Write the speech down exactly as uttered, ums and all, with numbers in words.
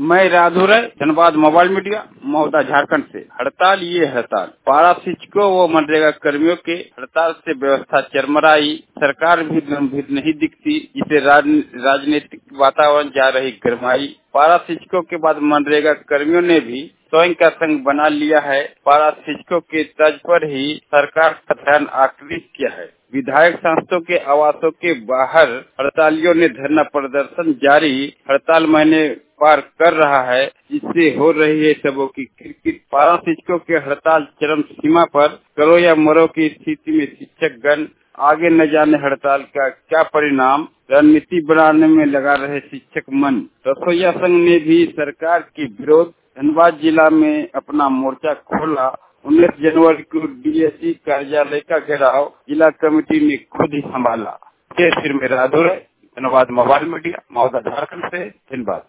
मैं Radhu Rai, Dhanbad mobile media, Mahoda, Jharkhand से। हड़ताल ये हड़ताल, पारा शिक्षकों व मनरेगा कर्मियों के हड़ताल से व्यवस्था चरमराई, सरकार भी गंभीर नहीं दिखती, जिसे राज, राजनीतिक वातावरण जा रही गरमाई। पारा शिक्षकों के बाद मनरेगा कर्मियों ने भी स्वयं का संघ बना लिया है। पारा शिक्षकों के तर्ज पर ही सरकार का ध्यान आकृष्ट किया है। विधायक सांसदों के आवासों के बाहर हड़तालियों ने धरना प्रदर्शन जारी, हड़ताल महीने पार कर रहा है, जिससे हो रही है सबों की किरकिर। पारा शिक्षकों के हड़ताल चरम सीमा पर, करो या मरो की स्थिति में शिक्षक गण, आगे न जाने हड़ताल का क्या परिणाम, रणनीति बनाने में लगा रहे शिक्षक मन। रसोईया संघ ने भी सरकार के विरोध धनबाद जिला में अपना मोर्चा खोला। उन्नीस जनवरी को डीएससी कार्यालय का घेराव जिला कमेटी ने खुद ही संभाला। फिर में राधुर, धनबाद मोबाइल मीडिया, महोदा, झारखंड से। धन्यवाद।